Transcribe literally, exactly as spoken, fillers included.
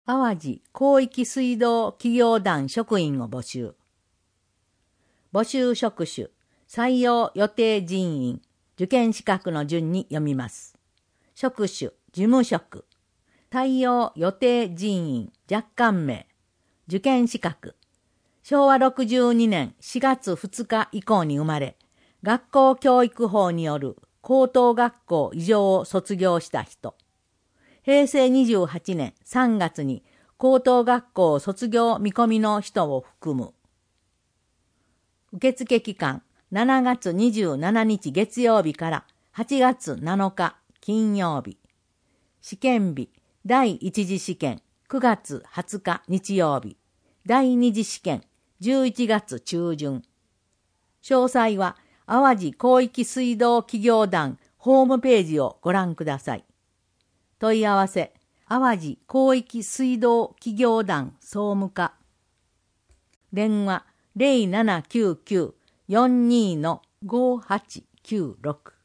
淡路広域水道企業団職員を募集。募集職種、採用予定人員、受験資格の順に読みます。職種、事務職。採用予定人員、若干名。受験資格。しょうわろくじゅうにねんしがつふつか以降に生まれ、学校教育法による高等学校以上を卒業した人。へいせいにじゅうはちねんさんがつに高等学校卒業見込みの人を含む。受付期間しちがつにじゅうしちにち月曜日からはちがつなのか金曜日。試験日だいいち次試験くがつはつか日曜日。だいに次試験じゅういちがつ中旬。詳細は淡路広域水道企業団ホームページをご覧ください。問い合わせ、淡路広域水道企業団総務課。電話 ゼロななきゅうきゅうよんにーのごはちきゅうろく。